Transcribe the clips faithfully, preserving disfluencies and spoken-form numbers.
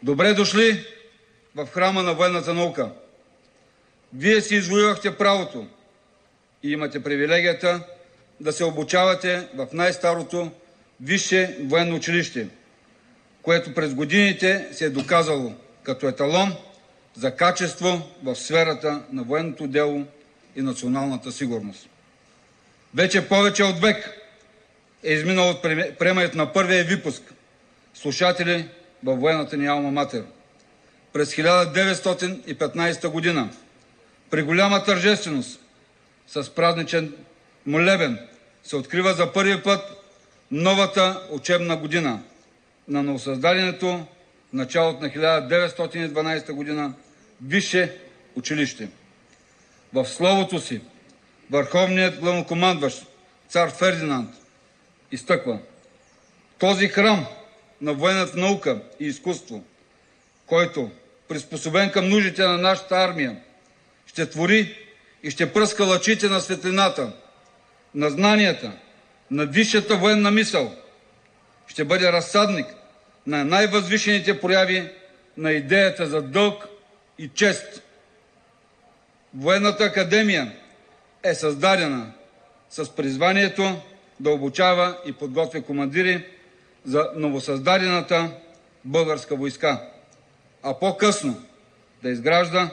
Добре дошли в храма на военната наука. Вие си извоювахте правото и имате привилегията да се обучавате в най-старото висше военно училище, което през годините се е доказало като еталон за качество в сферата на военното дело и националната сигурност. Вече повече от век е изминал от приемането на първия випуск слушатели във военната ни алма матер. През хиляда деветстотин и петнадесета година при голяма тържественост с празничен молебен се открива за първи път новата учебна година на новосъздаденото в началото на хиляда деветстотин и дванадесета година висше училище. В словото си върховният главнокомандващ цар Фердинанд изтъква: този храм на военната наука и изкуство, който, приспособен към нуждите на нашата армия, ще твори и ще пръска лъчите на светлината, на знанията, на висшата военна мисъл, ще бъде разсадник на най-възвишените прояви на идеята за дълг и чест. Военната академия е създадена с призванието да обучава и подготвя командири за новосъздадената българска войска, а по-късно да изгражда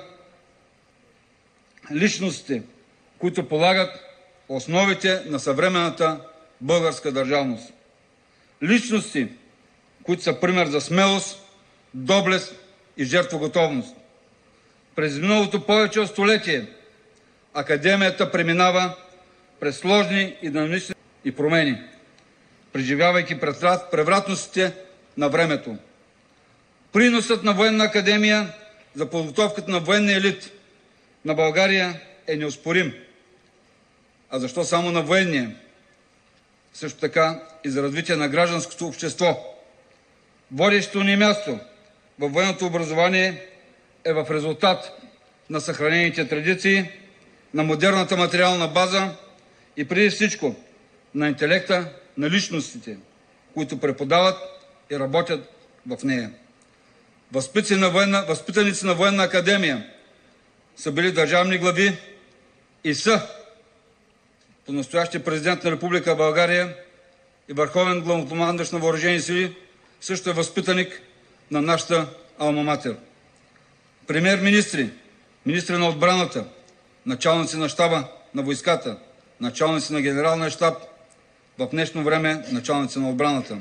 личностите, които полагат основите на съвременната българска държавност. Личности, които са пример за смелост, доблест и жертвоготовност. През миналото повече от столетие академията преминава през сложни и динамични и промени, преживявайки превратностите на времето. Приносът на военна академия за подготовката на военния елит на България е неоспорим. А защо само на военния? Също така и за развитие на гражданското общество. Водещото ни място във военното образование е в резултат на съхранените традиции, на модерната материална база и преди всичко на интелекта на личностите, които преподават и работят в нея. Възпитаници на военна, възпитаници на военна академия са били държавни глави и са по настоящия президент на Република България и върховен главнокомандващ на въоръжени сили, също е възпитаник на нашата алма матер. Премиер-министри, министри на отбраната, началници на щаба на войската, началници на генералния щаб, в днешно време началници на отбраната.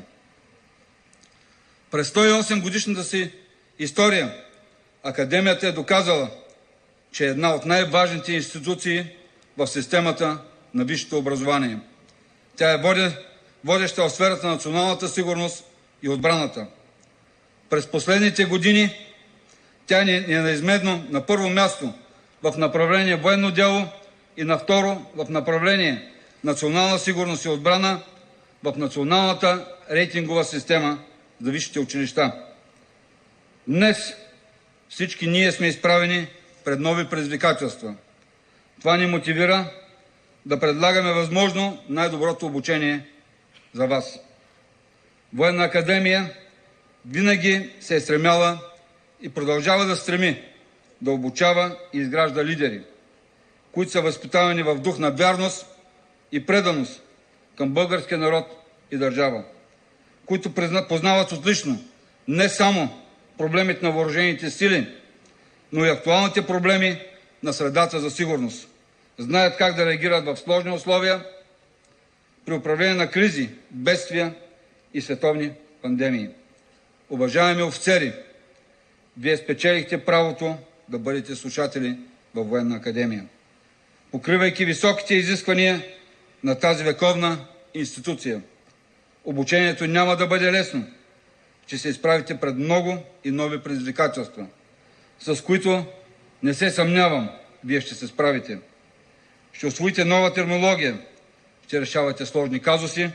През сто и осем годишната си история академията е доказала, че е една от най-важните институции в системата на висшето образование. Тя е водеща в сферата на националната сигурност и отбраната. През последните години тя е неизменно на първо място в направление военно дело и на второ в направление национална сигурност и отбрана в националната рейтингова система за висшите училища. Днес всички ние сме изправени пред нови предизвикателства. Това ни мотивира да предлагаме възможно най-доброто обучение за вас. Военна академия винаги се е стремяла и продължава да стреми да обучава и изгражда лидери, които са възпитавани в дух на вярност и преданост към българския народ и държава, които познават отлично не само проблемите на въоръжените сили, но и актуалните проблеми на средата за сигурност. Знаят как да реагират в сложни условия при управление на кризи, бедствия и световни пандемии. Уважаеми офицери, вие спечелихте правото да бъдете слушатели във Военна академия, покривайки високите изисквания на тази вековна институция. Обучението няма да бъде лесно, че се изправите пред много и нови предизвикателства, с които не се съмнявам, вие ще се справите. Ще усвоите нова терминология, ще решавате сложни казуси,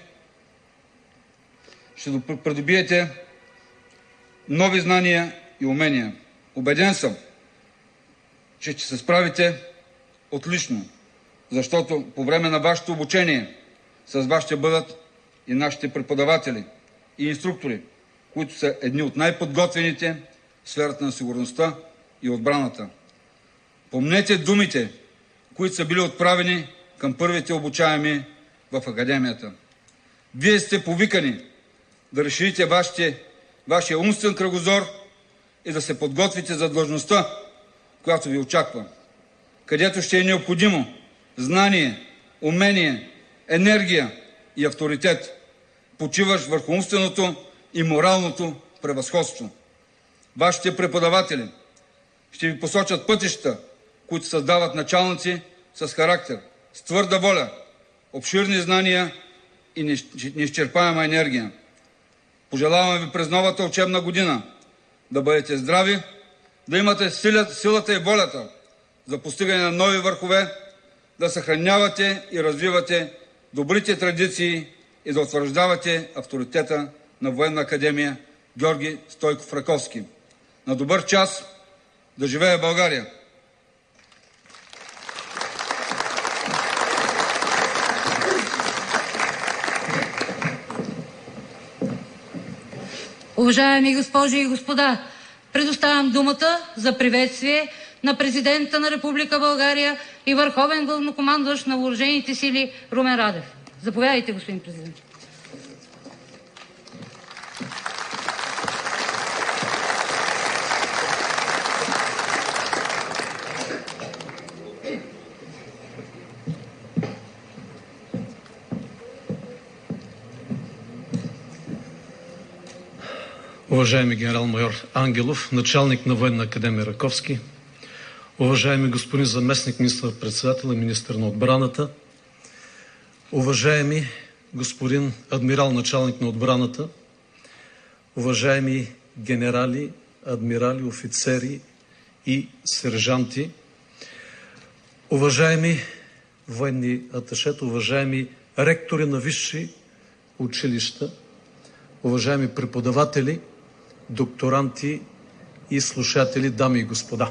ще придобиете нови знания и умения. Убеден съм, че ще се справите отлично, защото по време на вашето обучение с вас ще бъдат и нашите преподаватели и инструктори, които са едни от най-подготвените в сферата на сигурността и отбраната. Помнете думите, които са били отправени към първите обучаеми в Академията. Вие сте повикани да разширите вашите, вашия умствен кръгозор и да се подготвите за длъжността, която ви очаква, където ще е необходимо знание, умение, енергия и авторитет, почиващ върху умственото и моралното превъзходство. Вашите преподаватели ще ви посочат пътища, които създават началници с характер, с твърда воля, обширни знания и неизчерпаема енергия. Пожелавам ви през новата учебна година да бъдете здрави, да имате силата и волята за постигане на нови върхове, да съхранявате и развивате добрите традиции и да утвърждавате авторитета на Военна академия Георги Стойков Раковски. На добър час! Да живее България! Уважаеми госпожи и господа, предоставям думата за приветствие на президента на Република България и върховен главнокомандващ на въоръжените сили Румен Радев. Заповядайте, господин президент. Уважаеми генерал-майор Ангелов, началник на Военна академия Раковски, уважаеми господин заместник министър-председател и министър на отбраната, уважаеми господин адмирал началник на отбраната, уважаеми генерали, адмирали, офицери и сержанти, уважаеми военни аташета, уважаеми ректори на висши училища, уважаеми преподаватели, докторанти и слушатели, дами и господа.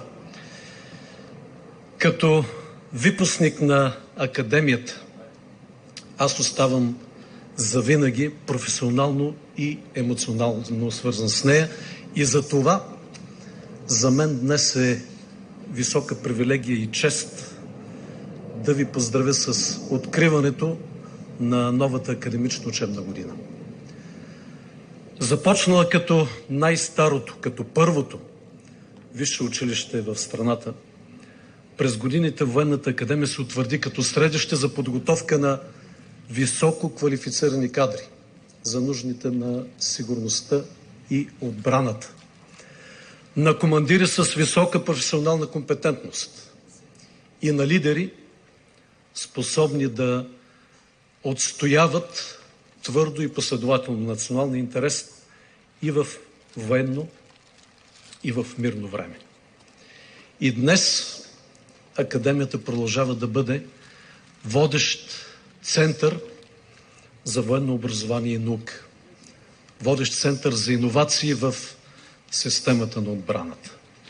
Като випускник на Академията, аз оставам завинаги професионално и емоционално свързан с нея и за това за мен днес е висока привилегия и чест да ви поздравя с откриването на новата академична учебна година. Започнала като най-старото, като първото висше училище в страната, през годините Военната академия се утвърди като средище за подготовка на високо квалифицирани кадри за нуждите на сигурността и отбраната, на командири с висока професионална компетентност и на лидери, способни да отстояват твърдо и последователно националния интерес и в военно, и в мирно време. И днес Академията продължава да бъде водещ център за военно образование и наука, водещ център за иновации в системата на отбраната.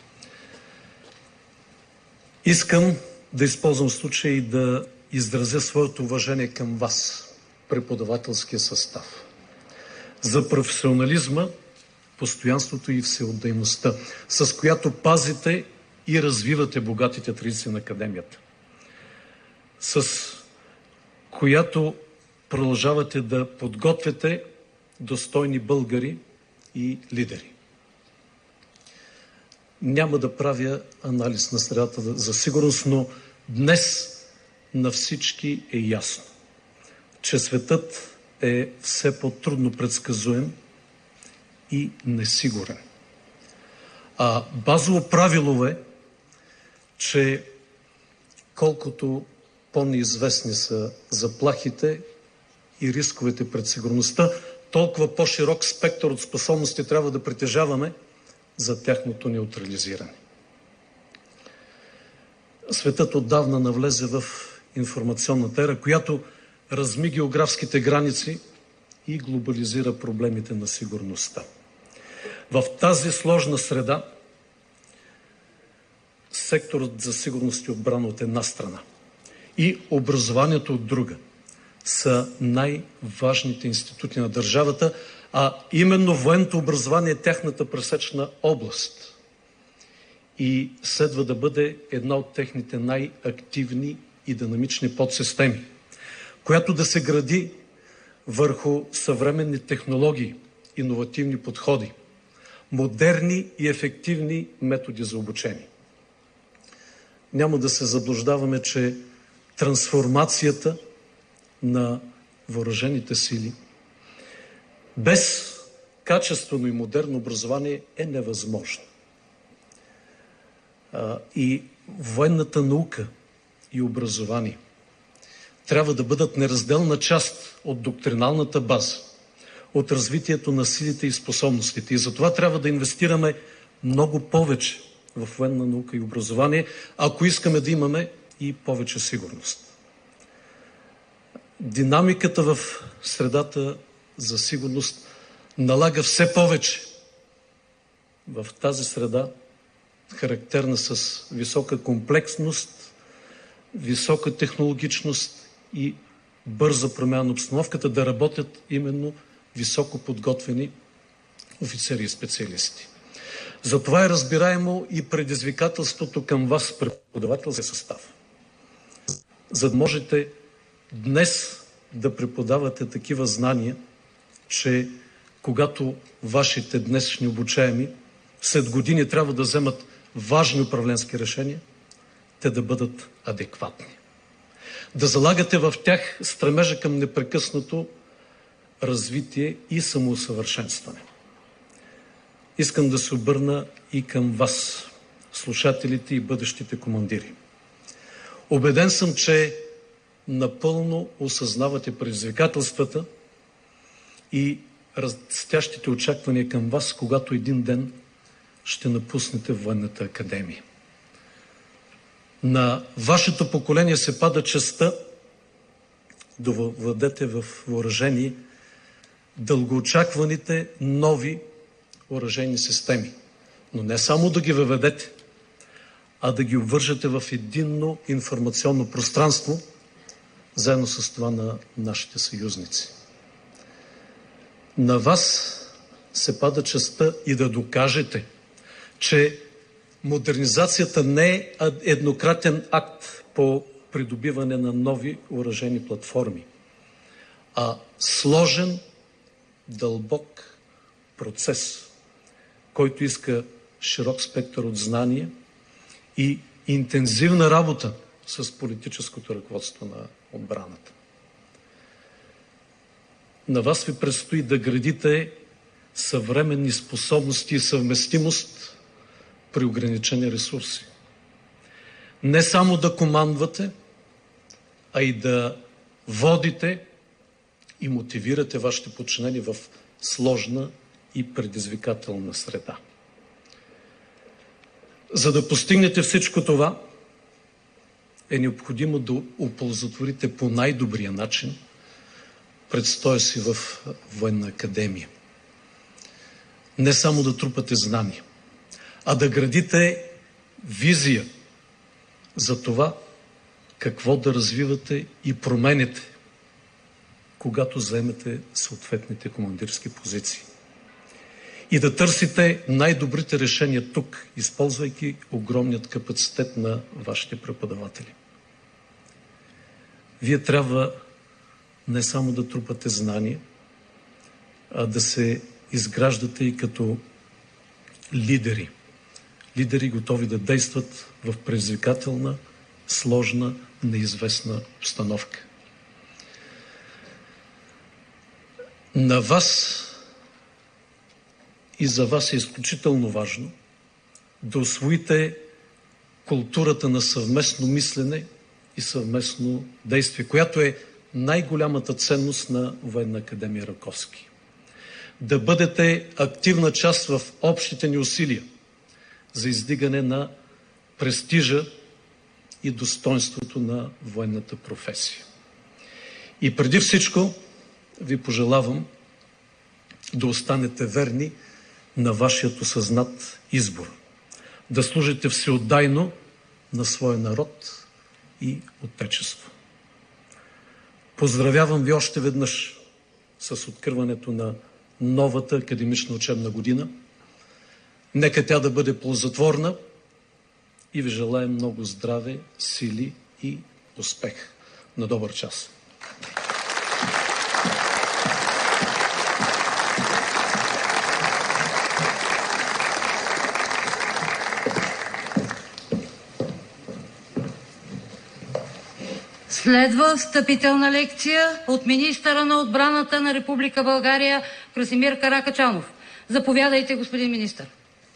Искам да използвам случая и да изразя своето уважение към вас, преподавателския състав, за професионализма, постоянството и всеотдайността, с която пазите и развивате богатите традиции на Академията, с която продължавате да подготвяте достойни българи и лидери. Няма да правя анализ на средата за сигурност, но днес на всички е ясно, че светът е все по-трудно предсказуем и несигурен. А базово правило е, че колкото по-неизвестни са заплахите и рисковете пред сигурността, толкова по-широк спектър от способности трябва да притежаваме за тяхното неутрализиране. Светът отдавна навлезе в информационната ера, която разми географските граници и глобализира проблемите на сигурността. В тази сложна среда секторът за сигурност и отбрана от една страна и образованието от друга са най-важните институти на държавата, а именно военното образование е тяхната пресечна област. и следва да бъде една от техните най-активни и динамични подсистеми, която да се гради върху съвременни технологии, иновативни подходи, модерни и ефективни методи за обучение. Няма да се заблуждаваме, че трансформацията на въоръжените сили без качествено и модерно образование е невъзможно. И военната наука и образование трябва да бъдат неразделна част от доктриналната база, от развитието на силите и способностите. И затова трябва да инвестираме много повече в военна наука и образование, ако искаме да имаме и повече сигурност. Динамиката в средата за сигурност налага все повече в тази среда, характерна с висока комплексност, висока технологичност и бърза промяна на обстановката, да работят именно високо подготвени офицери и специалисти. Затова е разбираемо и предизвикателството към вас, преподавателски състав. За да можете днес да преподавате такива знания, че когато вашите днешни обучаеми след години трябва да вземат важни управленски решения, те да бъдат адекватни. Да залагате в тях стремежа към непрекъснато развитие и самоусъвършенстване. Искам да се обърна и към вас, слушателите и бъдещите командири. Убеден съм, че напълно осъзнавате предизвикателствата и растящите очаквания към вас, когато един ден ще напуснете военната академия. На вашето поколение се пада честта да въведете в въоръжение дългоочакваните нови оръжейни системи. Но не само да ги въведете, а да ги обвържете в единно информационно пространство, заедно с това на нашите съюзници. На вас се пада честта и да докажете, че модернизацията не е еднократен акт по придобиване на нови оръжейни платформи, а сложен, дълбок процес, който иска широк спектър от знания и интензивна работа с политическото ръководство на отбраната. На вас ви предстои да градите съвременни способности и съвместимост при ограничени ресурси. Не само да командвате, а и да водите и мотивирате вашите подчинени в сложна и предизвикателна среда. За да постигнете всичко това, е необходимо да оползотворите по най-добрия начин престоя си в военна академия. Не само да трупате знания, а да градите визия за това какво да развивате и промените, когато заемете съответните командирски позиции. И да търсите най-добрите решения тук, използвайки огромният капацитет на вашите преподаватели. Вие трябва не само да трупате знания, а да се изграждате и като лидери. Лидери, готови да действат в предизвикателна, сложна, неизвестна обстановка. На вас и за вас е изключително важно да усвоите културата на съвместно мислене и съвместно действие, която е най-голямата ценност на Военна академия Раковски. Да бъдете активна част в общите ни усилия за издигане на престижа и достоинството на военната професия. И преди всичко ви пожелавам да останете верни на вашият осъзнат избор, да служите всеотдайно на своя народ и отечество. Поздравявам ви още веднъж с откриването на новата академична учебна година. Нека тя да бъде ползотворна и ви желаем много здраве, сили и успех. На добър час! Следва встъпителна лекция от министъра на отбраната на Република България Красимир Каракачанов. Заповядайте, господин министър.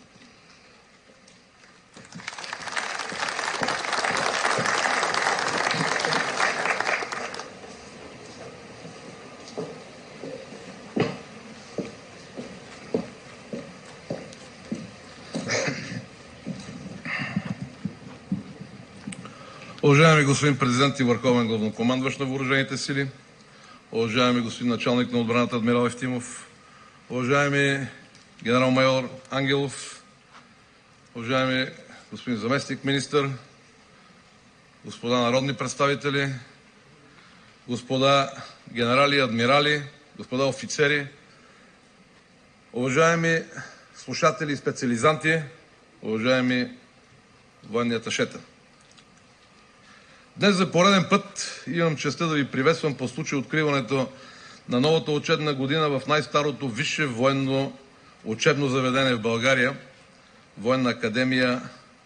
Уважаеми господин президент и върховен главнокомандващ на въоръжените сили, уважаеми господин началник на отбраната адмирал Евтимов, уважаеми генерал-майор Ангелов, уважаеми господин заместник министър, господа народни представители, господа генерали, адмирали, господа офицери, уважаеми слушатели и специализанти, уважаеми военни аташета. Днес за пореден път имам честта да ви приветствам по случай откриването на новата учебна година в най-старото висше военно учебно заведение в България – Военна академия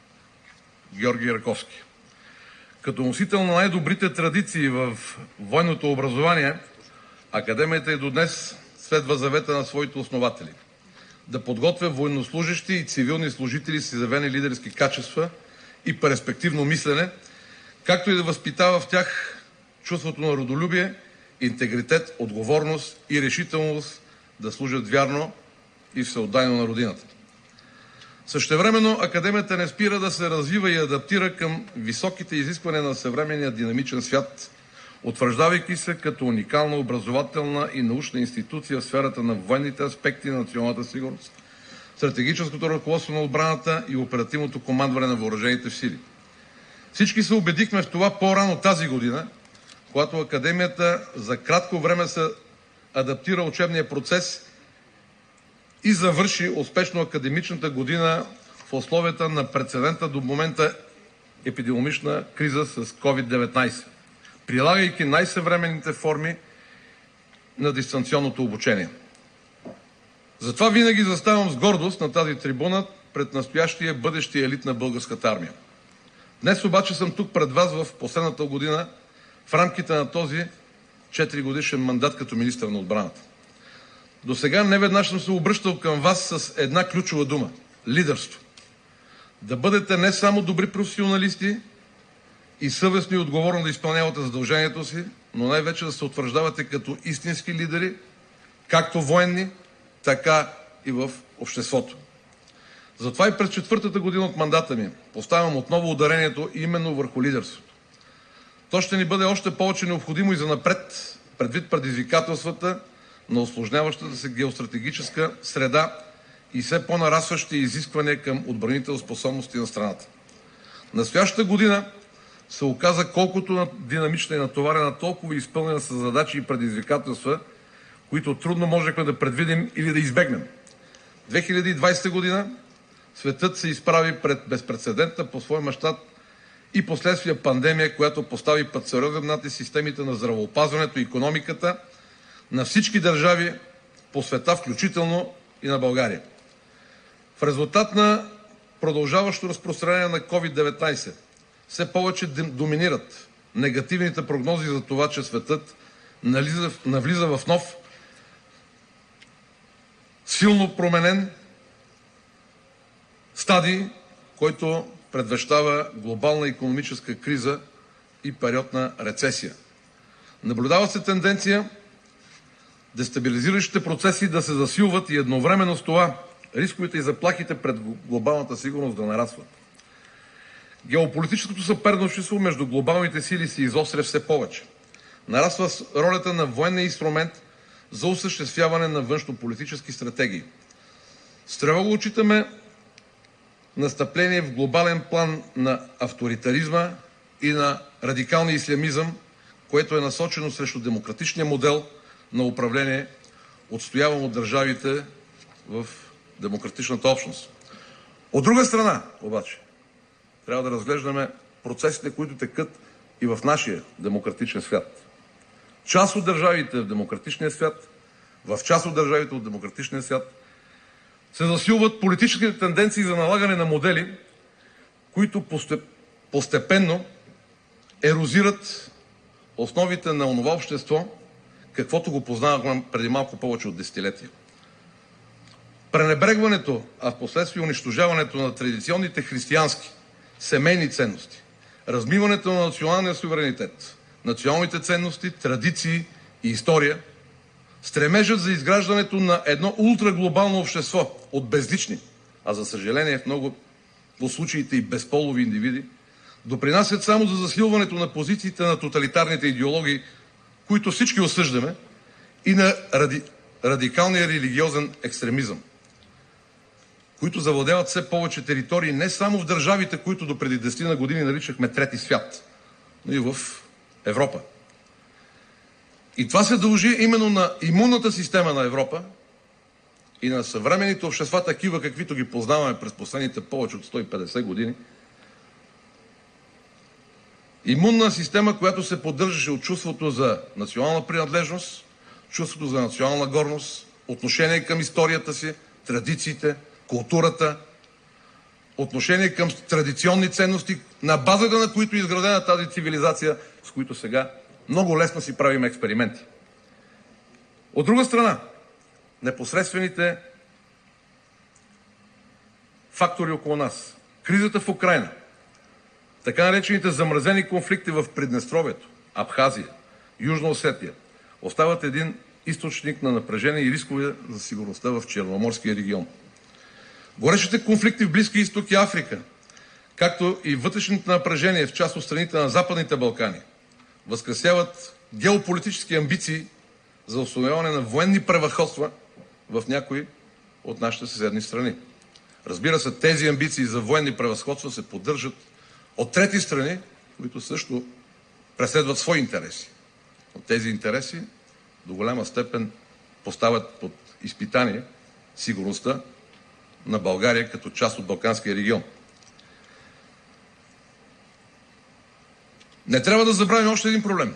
Георги Раковски. Като носител на най-добрите традиции в военното образование, Академията и до днес следва завета на своите основатели – да подготвя военнослужещи и цивилни служители с изявени лидерски качества и перспективно мислене, както и да възпитава в тях чувството на родолюбие, интегритет, отговорност и решителност да служат вярно и всеотдайно на родината. Същевременно Академията не спира да се развива и адаптира към високите изисквания на съвременния динамичен свят, утвърждавайки се като уникална образователна и научна институция в сферата на военните аспекти на националната сигурност, стратегическото ръководство на отбраната и оперативното командване на въоръжените сили. Всички се убедихме в това по-рано тази година, когато Академията за кратко време се адаптира учебния процес и завърши успешно академичната година в условията на прецедента до момента епидемиологична криза с ковид деветнайсет, прилагайки най-съвременните форми на дистанционното обучение. Затова винаги заставам с гордост на тази трибуна пред настоящия бъдещия елит на българската армия. Днес обаче съм тук пред вас в последната година в рамките на този четиригодишен мандат като министър на отбраната. До сега неведнъж съм се обръщал към вас с една ключова дума – лидерство. Да бъдете не само добри професионалисти и съвестни и отговорно да изпълнявате задължението си, но най-вече да се утвърждавате като истински лидери, както военни, така и в обществото. Затова и през четвъртата година от мандата ми поставям отново ударението именно върху лидерството. То ще ни бъде още повече необходимо и занапред, предвид предизвикателствата на усложняващата се геостратегическа среда и все по-нарастващи изисквания към отбранителни способности на страната. Настоящата година се оказа колкото динамична и натоварена, толкова изпълнена с задачи и предизвикателства, които трудно можехме да предвидим или да избегнем. две хиляди и двадесета година светът се изправи пред безпрецедентна по свой мащаб и последствия пандемия, която постави под сериозен натиск системите на здравеопазването и икономиката на всички държави по света, включително и на България. В резултат на продължаващо разпространение на ковид деветнайсет все повече доминират негативните прогнози за това, че светът навлиза в нов, силно променен стадий, който предвещава глобална икономическа криза и период на рецесия. Наблюдава се тенденция дестабилизиращите процеси да се засилват и едновременно с това рисковете и заплахите пред глобалната сигурност да нарастват. Геополитическото съперничество между глобалните сили се изостря все повече. Нараства ролята на военния инструмент за осъществяване на външнополитически стратегии. С тревога отчитаме настъпление в глобален план на авторитаризма и на радикалния ислямизъм, което е насочено срещу демократичния модел на управление, отстояван от държавите в демократичната общност. От друга страна, обаче, трябва да разглеждаме процесите, които текат и в нашия демократичен свят. Част от държавите в демократичния свят, в част от държавите от демократичния свят се засилват политическите тенденции за налагане на модели, които постепенно ерозират основите на онова общество, каквото го познавахме преди малко повече от десетилетия. Пренебрегването, а в последствие унищожаването на традиционните християнски семейни ценности, размиването на националния суверенитет, националните ценности, традиции и история, стремежът за изграждането на едно ултраглобално общество от безлични, а за съжаление в много от случаите и безполови индивиди, допринасят само за засилването на позициите на тоталитарните идеологии, които всички осъждаме, и на ради... радикалния религиозен екстремизъм, които завладяват все повече територии не само в държавите, които допреди десетина години наричахме трети свят, но и в Европа. И това се дължи именно на имунната система на Европа и на съвременните общества, такива каквито ги познаваме през последните повече от сто и петдесет години. Имунна система, която се поддържаше от чувството за национална принадлежност, чувството за национална гордост, отношение към историята си, традициите, културата, отношение към традиционни ценности, на базата на които е изградена тази цивилизация, с които сега много лесно си правим експерименти. От друга страна, непосредствените фактори около нас. Кризата в Украйна, така наречените замразени конфликти в Приднестровието, Абхазия, Южна Осетия, остават един източник на напрежение и рискове за сигурността в Черноморския регион. Горещите конфликти в Близкия изток и Африка, както и вътрешните напрежения в част от страните на Западните Балкани, възкресяват геополитически амбиции за установяване на военни превъзходства в някои от нашите съседни страни. Разбира се, тези амбиции за военни превъзходства се поддържат от трети страни, които също преследват свои интереси. От тези интереси до голяма степен поставят под изпитание сигурността на България като част от Балканския регион. Не трябва да забравим още един проблем.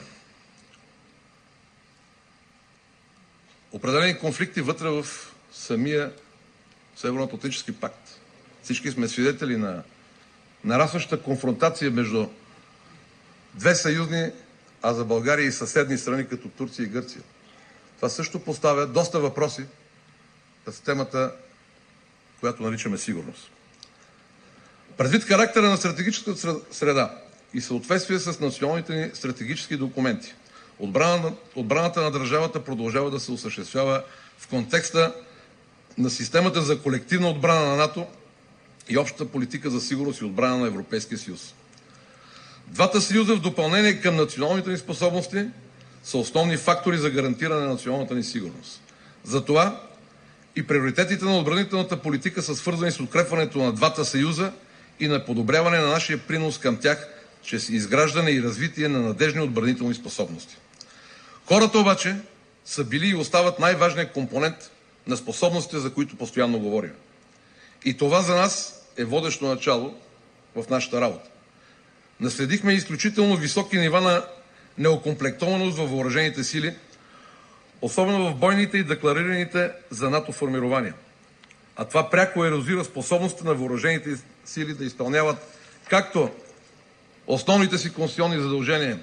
Определени конфликти вътре в самия Северноатлантически пакт. Всички сме свидетели на нарастваща конфронтация между две съюзни, а за България и съседни страни, като Турция и Гърция. Това също поставя доста въпроси с темата, която наричаме сигурност. Предвид характера на стратегическата среда и съответствие с националните ни стратегически документи, отбрана, отбраната на държавата продължава да се осъществява в контекста на системата за колективна отбрана на НАТО и общата политика за сигурност и отбрана на Европейския съюз. Двата съюза в допълнение към националните ни способности са основни фактори за гарантиране на националната ни сигурност. Затова и приоритетите на отбранителната политика са свързани с укрепването на двата съюза и на подобряване на нашия принос към тях чрез изграждане и развитие на надежни отбранителни способности. Хората обаче са били и остават най-важният компонент на способностите, за които постоянно говорим. И това за нас е водещо начало в нашата работа. Наследихме изключително високи нива на неокомплектованост във въоръжените сили, особено в бойните и декларираните за НАТО формирования. А това пряко ерозира способността на въоръжените сили да изпълняват както основните си конституционни задължения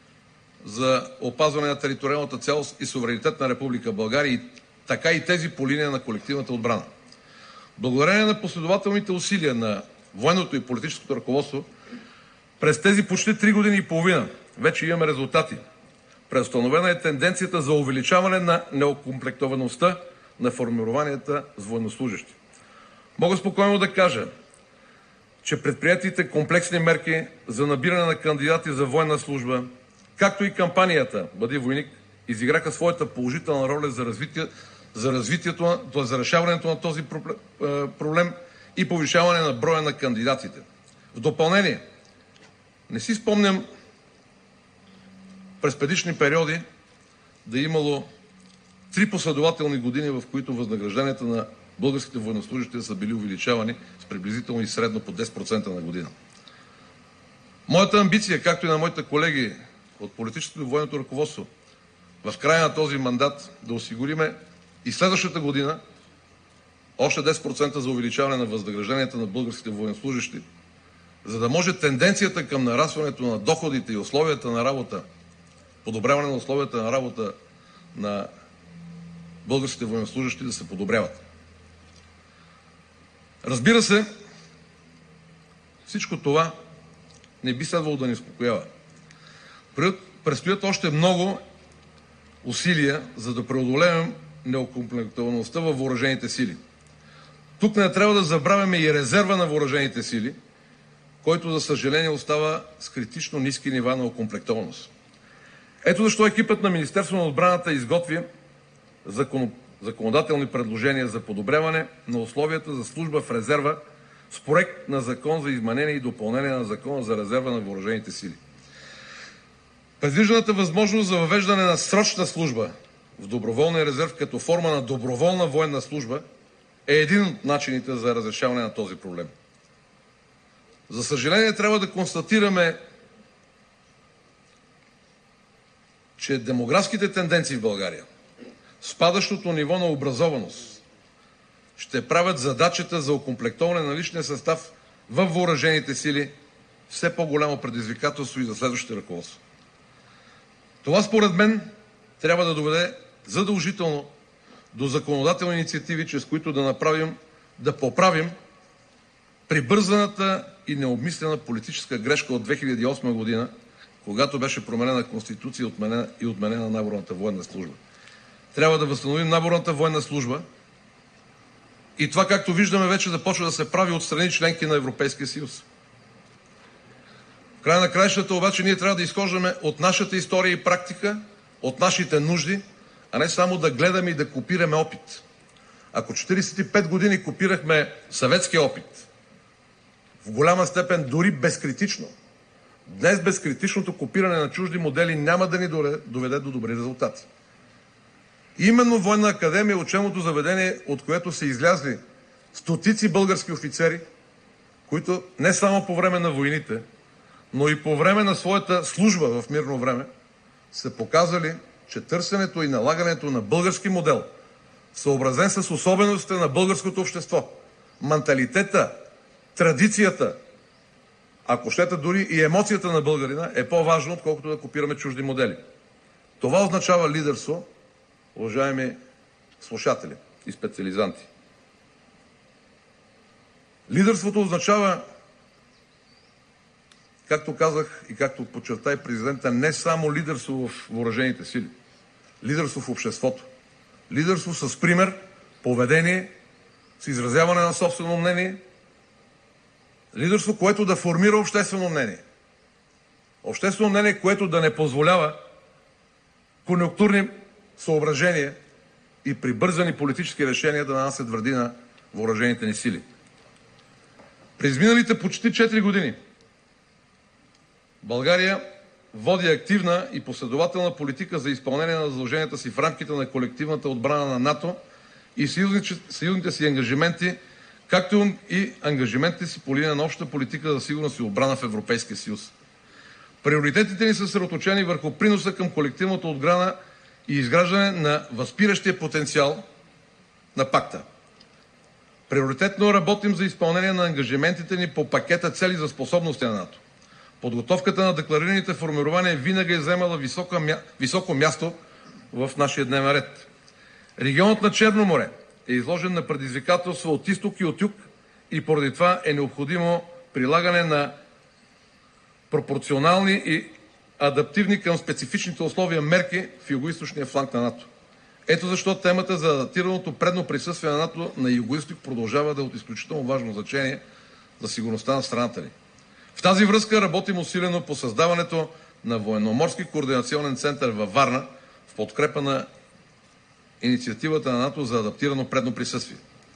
за опазване на териториалната цялост и суверенитет на Република България, така и тези по линия на колективната отбрана. Благодарение на последователните усилия на военното и политическото ръководство, през тези почти три години и половина вече имаме резултати. Преустановена е тенденцията за увеличаване на неокомплектоваността на формированията с военнослужащи. Мога спокойно да кажа, че предприятите комплексни мерки за набиране на кандидати за военна служба, както и кампанията "Бъди войник", изиграха своята положителна роля за, развитие, за развитието, за решаването на този проблем и повишаване на броя на кандидатите. В допълнение, не си спомням през предишни периоди да е имало три последователни години, в които възнагражденията на българските военнослужащи са били увеличавани с приблизително и средно по десет процента на година. Моята амбиция, както и на моите колеги от политическото и военното ръководство, в края на този мандат да осигуриме и следващата година още десет процента за увеличаване на възнагражденията на българските военнослужещи, за да може тенденцията към нарастването на доходите и условията на работа, подобряване на условията на работа на българските военнослужещи да се подобряват. Разбира се, всичко това не би следвало да ни успокоява. Предстоят още много усилия, за да преодолеем неокомплектоваността във въоръжените сили. Тук не трябва да забравяме и резерва на въоръжените сили, който, за съжаление, остава с критично ниски нива на окомплектованост. Ето защо екипът на Министерството на отбраната изготви закон... законодателни предложения за подобряване на условията за служба в резерва с проект на закон за изменение и допълнение на Закона за резерва на въоръжените сили. Предвижданата възможност за въвеждане на срочна служба в доброволния резерв като форма на доброволна военна служба е един от начините за разрешаване на този проблем. За съжаление, трябва да констатираме, че демографските тенденции в България, спадащото ниво на образованост, ще правят задачата за окомплектоване на личния състав във въоръжените сили все по-голямо предизвикателство и за следващите ръководства. Това, според мен, трябва да доведе задължително до законодателни инициативи, чрез които да направим, да поправим прибързаната и необмислена политическа грешка от две хиляди и осма година, когато беше променена Конституция и отменена наборната военна служба. Трябва да възстановим наборната военна служба и това, както виждаме, вече започва да се прави от страни членки на Европейския съюз. В края на краищата обаче ние трябва да изхождаме от нашата история и практика, от нашите нужди, а не само да гледаме и да копираме опит. Ако четиридесет и пет години копирахме съветския опит, в голяма степен дори безкритично, днес безкритичното копиране на чужди модели няма да ни доведе до добри резултати. Именно Военна академия е учебното заведение, от което са излязли стотици български офицери, които не само по време на войните, но и по време на своята служба в мирно време са показали, че търсенето и налагането на български модел, съобразен с особеностите на българското общество, менталитета, традицията, ако щете дори и емоцията на българина, е по-важно, отколкото да копираме чужди модели. Това означава лидерство, уважаеми слушатели и специализанти. Лидерството означава, както казах и както подчерта и президента, не само лидерство в въоръжените сили, лидерство в обществото. Лидерство с пример, поведение, с изразяване на собствено мнение, лидерство, което да формира обществено мнение. Обществено мнение, което да не позволява конюнктурни съображения и прибързани политически решения да нанасят вреди на въоръжените ни сили. През миналите почти четири години България води активна и последователна политика за изпълнение на задълженията си в рамките на колективната отбрана на НАТО и съюзните си ангажименти, както и ангажиментите си по линия на общата политика за сигурност и отбрана в Европейския съюз. Приоритетите ни са съсредоточени върху приноса към колективната отбрана и изграждане на възпиращия потенциал на пакта. Приоритетно работим за изпълнение на ангажиментите ни по пакета цели за способности на НАТО. Подготовката на декларираните формирования винаги е заемала високо, високо място в нашия дневен ред. Регионът на Черно море е изложен на предизвикателства от изток и от юг и поради това е необходимо прилагане на пропорционални и адаптивни към специфичните условия мерки в югоизточния фланг на НАТО. Ето защо темата за адаптираното предно присъствие на НАТО на югоизток продължава да е от изключително важно значение за сигурността на страната ни. В тази връзка работим усилено по създаването на военноморски координационен център във Варна в подкрепа на инициативата на НАТО за адаптирано предно присъствие.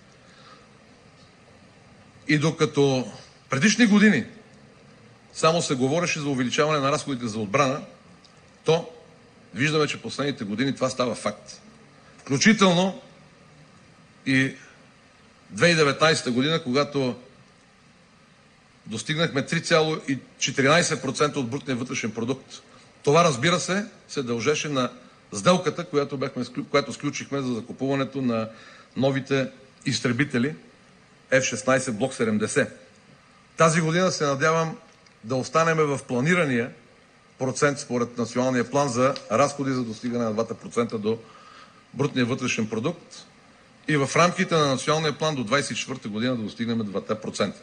И докато предишни години само се говореше за увеличаване на разходите за отбрана, то виждаме, че последните години това става факт. Включително и две хиляди и деветнадесета година, когато достигнахме три цяло и четиринадесет процента от брутния вътрешен продукт. Това, разбира се, се дължеше на сделката, която, бяхме, която сключихме за закупуването на новите изтребители Еф шестнадесет Блок седемдесет. Тази година се надявам да останем в планирания процент според националния план за разходи за достигане на два процента до брутния вътрешен продукт и в рамките на националния план до двадесет и четвърта година да достигнем два процента.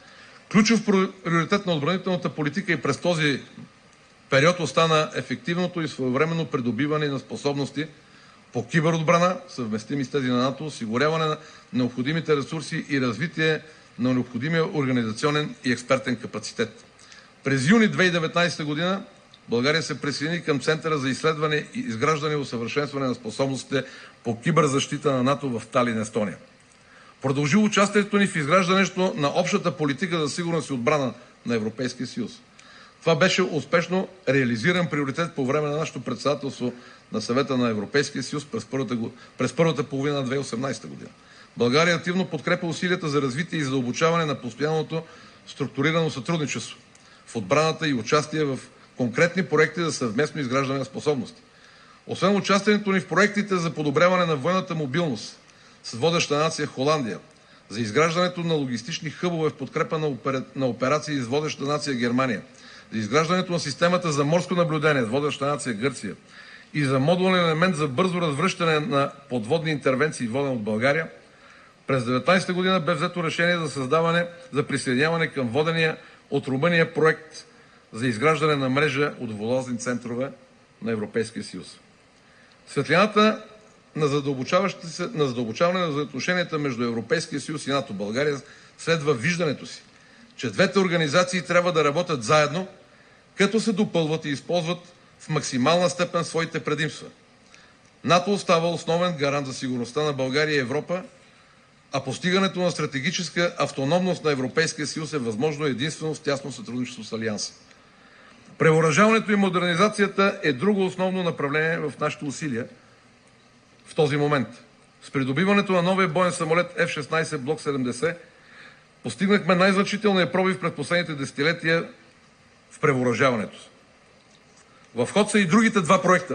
Ключов приоритет на отбранителната политика и през този период остана ефективното и своевременно придобиване на способности по киберотбрана, съвместими с тези на НАТО, осигуряване на необходимите ресурси и развитие на необходимия организационен и експертен капацитет. През юни две хиляди и деветнадесета година България се присъедини към Центъра за изследване и изграждане и усъвършенстване на способностите по киберзащита на НАТО в Талин, Естония. Продължи участието ни в изграждането на общата политика за сигурност и отбрана на Европейския съюз. Това беше успешно реализиран приоритет по време на нашето председателство на Съвета на Европейския съюз през първата, през първата половина на две хиляди и осемнадесета година. България активно подкрепя усилията за развитие и задълбочаване на постоянното структурирано сътрудничество в отбраната и участие в конкретни проекти за съвместно изграждане на способности. Освен участието ни в проектите за подобряване на военната мобилност с водеща нация Холандия, за изграждането на логистични хъбове в подкрепа на, опера... на операции с водеща нация Германия, за изграждането на системата за морско наблюдение с водеща нация Гърция и за модулен елемент за бързо развръщане на подводни интервенции, воден от България, през две хиляди и деветнадесета година бе взето решение за създаване, за присъединяване към водения от Румъния проект за изграждане на мрежа от водолазни центрове на Европейския съюз. Светлината на, се, на задълбочаване на взаимоотношенията между Европейския съюз и НАТО България следва виждането си, че двете организации трябва да работят заедно, като се допълват и използват в максимална степен своите предимства. НАТО остава основен гарант за сигурността на България и Европа, а постигането на стратегическа автономност на Европейския съюз е възможно единствено с тясно сътрудничество с Алианса. Превъоръжаването и модернизацията е друго основно направление в нашите усилия в този момент. С придобиването на новия боен самолет Еф шестнадесет Блок седемдесет постигнахме най-значителния пробив през последните десетилетия в превъоръжаването. В ход са и другите два проекта,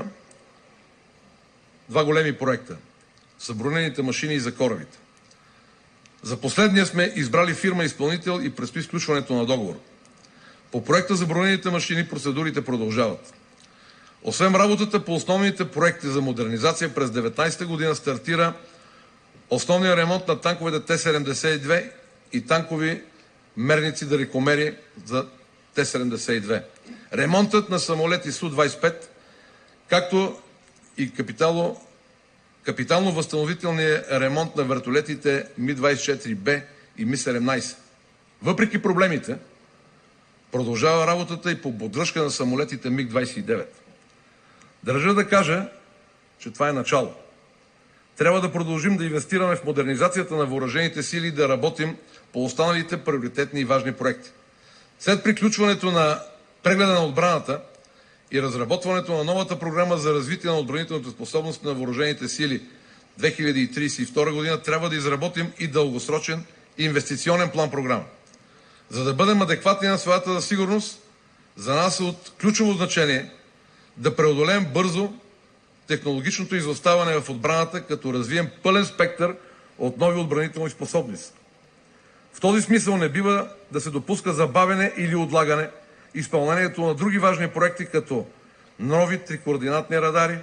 два големи проекта за бронените машини и за корабите. За последния сме избрали фирма-изпълнител и предстои сключването на договор. По проекта за бронените машини процедурите продължават. Освен работата по основните проекти за модернизация, през две хиляди и деветнадесета година стартира основния ремонт на танковете Т седемдесет и две и танкови мерници далекомери за Т седемдесет и две. Ремонтът на самолети Су двадесет и пет, както и капитало, капитално-възстановителният ремонт на вертолетите Ми двадесет и четири Б и Ми седемнадесет. Въпреки проблемите, продължава работата и по поддръжка на самолетите Миг двадесет и девет. Държа да кажа, че това е начало. Трябва да продължим да инвестираме в модернизацията на въоръжените сили и да работим по останалите приоритетни и важни проекти. След приключването на прегледа на отбраната и разработването на новата програма за развитие на отбранителните способности на въоръжените сили две хиляди тридесет и втора година, трябва да изработим и дългосрочен инвестиционен план-програма. За да бъдем адекватни на своята за сигурност, за нас е от ключово значение да преодолеем бързо технологичното изоставане в отбраната, като развием пълен спектър от нови отбранителни способности. В този смисъл не бива да се допуска забавяне или отлагане изпълнението на други важни проекти, като нови трикоординатни радари,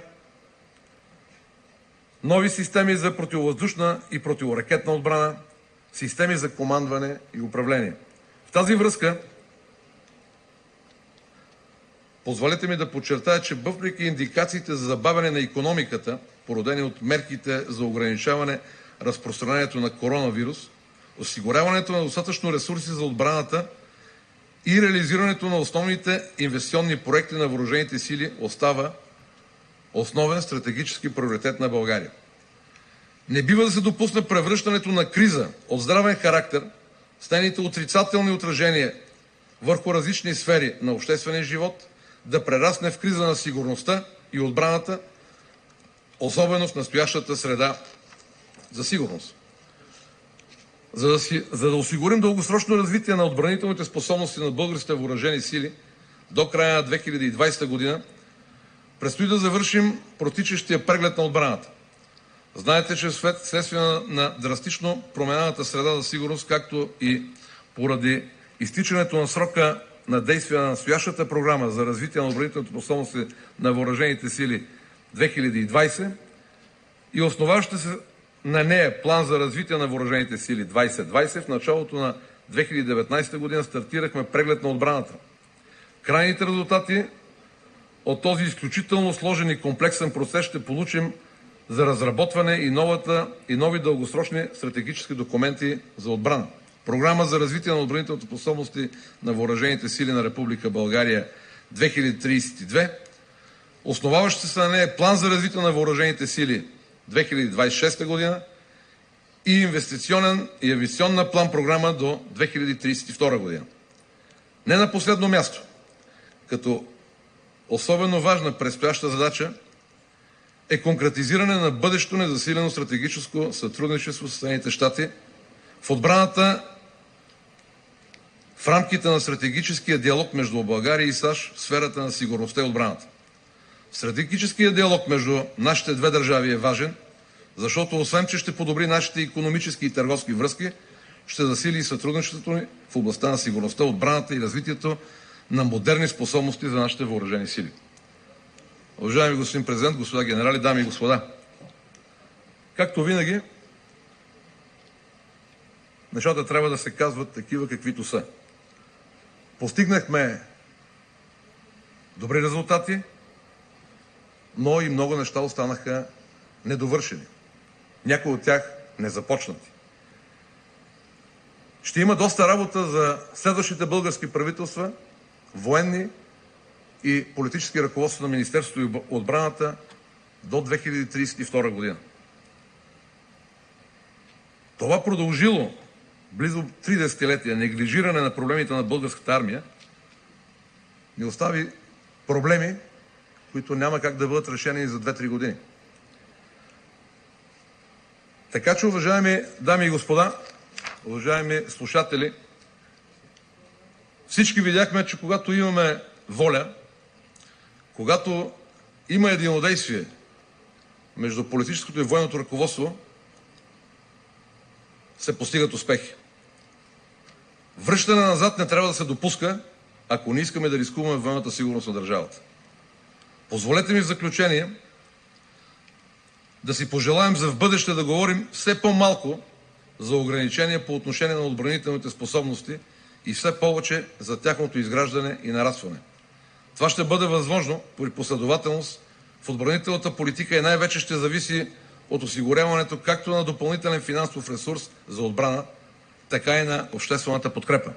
нови системи за противовъздушна и противоракетна отбрана, системи за командване и управление. В тази връзка позволете ми да подчертая, че въпреки индикациите за забавяне на икономиката, породени от мерките за ограничаване разпространението на коронавирус, осигуряването на достатъчно ресурси за отбраната и реализирането на основните инвестиционни проекти на въоръжените сили остава основен стратегически приоритет на България. Не бива да се допусне превръщането на криза от здравен характер с нейните отрицателни отражения върху различни сфери на обществения живот да прерасне в криза на сигурността и отбраната, особено в настоящата среда за сигурност. За да, си, за да осигурим дългосрочно развитие на отбранителните способности на българските въоръжени сили до края на две хиляди и двадесета година, предстои да завършим протичащия преглед на отбраната. Знаете, че вследствие на, на драстично променената среда за сигурност, както и поради изтичането на срока на действие на настоящата програма за развитие на отбранителните способности на въоръжените сили две хиляди и двадесета и основаващите се на нея план за развитие на въоръжените сили двадесет двадесет, в началото на две хиляди и деветнадесета година стартирахме преглед на отбраната. Крайните резултати от този изключително сложен и комплексен процес ще получим за разработване и, новата, и нови дългосрочни стратегически документи за отбрана. Програма за развитие на отбранителните способности на въоръжените сили на Република България две хиляди тридесет и две, основаващи се на нея план за развитие на въоръжените сили две хиляди двадесет и шеста година и инвестиционен и авиационна план програма до две хиляди тридесет и втора година. Не на последно място, като особено важна предстояща задача е конкретизиране на бъдещото незасилено стратегическо сътрудничество с Съединените щати в отбраната в рамките на стратегическия диалог между България и САЩ в сферата на сигурността и отбраната. Стратегическият диалог между нашите две държави е важен, защото освен, че ще подобри нашите икономически и търговски връзки, ще засили и сътрудничеството ни в областта на сигурността, отбраната и развитието на модерни способности за нашите въоръжени сили. Уважаеми господин президент, господа генерали, дами и господа, както винаги, нещата трябва да се казват такива, каквито са. Постигнахме добри резултати, но и много неща останаха недовършени. Някои от тях незапочнати. Ще има доста работа за следващите български правителства, военни и политически ръководства на Министерството и отбраната до две хиляди тридесет и втора година. Това продължило близо три десетилетия неглижиране на проблемите на българската армия ни остави проблеми, които няма как да бъдат решени за две-три години. Така че, уважаеми дами и господа, уважаеми слушатели, всички видяхме, че когато имаме воля, когато има единодействие между политическото и военното ръководство, се постигат успехи. Връщане назад не трябва да се допуска, ако не искаме да рискуваме военната сигурност на държавата. Позволете ми в заключение да си пожелаем за в бъдеще да говорим все по-малко за ограничения по отношение на отбранителните способности и все повече за тяхното изграждане и нарастване. Това ще бъде възможно при последователност в отбранителната политика и най-вече ще зависи от осигуряването както на допълнителен финансов ресурс за отбрана, така и на обществената подкрепа.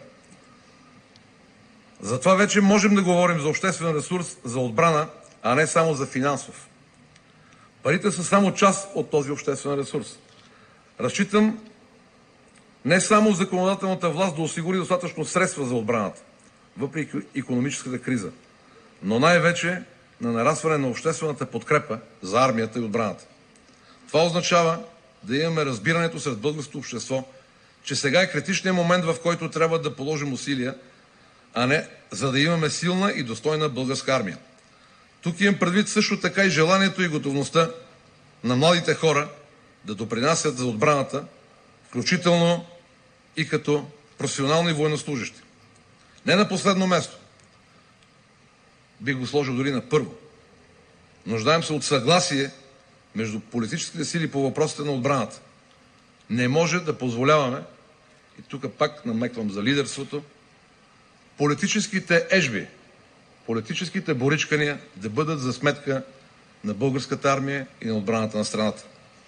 Затова вече можем да говорим за обществен ресурс за отбрана, а не само за финансов. Парите са само част от този обществен ресурс. Разчитам не само законодателната власт да осигури достатъчно средства за отбраната, въпреки икономическата криза, но най-вече на нарастване на обществената подкрепа за армията и отбраната. Това означава да имаме разбирането сред българското общество, че сега е критичният момент, в който трябва да положим усилия, а не за да имаме силна и достойна българска армия. Тук имам предвид също така и желанието и готовността на младите хора да допринасят за отбраната, включително и като професионални военнослужащи. Не на последно място, бих го сложил дори на първо. Нуждаем се от съгласие между политическите сили по въпросите на отбраната. Не може да позволяваме, и тук пак намеквам за лидерството, политическите ежби, политическите боричкания да бъдат за сметка на българската армия и на отбраната на страната.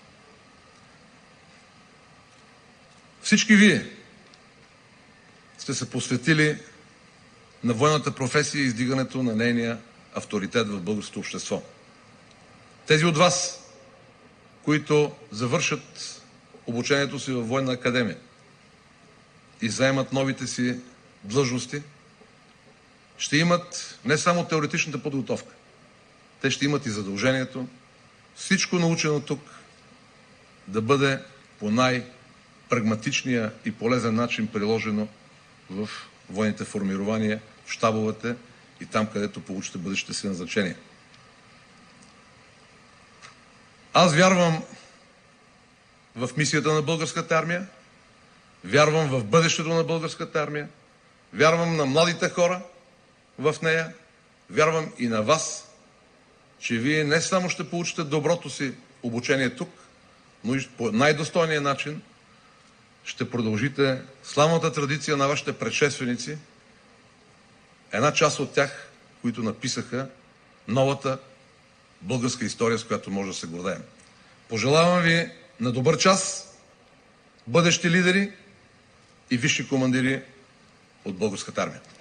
Всички вие сте се посветили на военната професия и издигането на нейния авторитет в българското общество. Тези от вас, които завършат обучението си във военна академия и заемат новите си длъжности, ще имат не само теоретичната подготовка, те ще имат и задължението всичко научено тук да бъде по най- прагматичния и полезен начин, приложено в военните формирования, в щабовете и там, където получите бъдещите си назначения. Аз вярвам в мисията на Българската армия, вярвам в бъдещето на Българската армия, вярвам на младите хора в нея, вярвам и на вас, че вие не само ще получите доброто си обучение тук, но и по най-достойния начин ще продължите славната традиция на вашите предшественици, една част от тях, които написаха новата българска история, с която може да се гордеем. Пожелавам ви на добър час, бъдещи лидери и висши командири от Българската армия.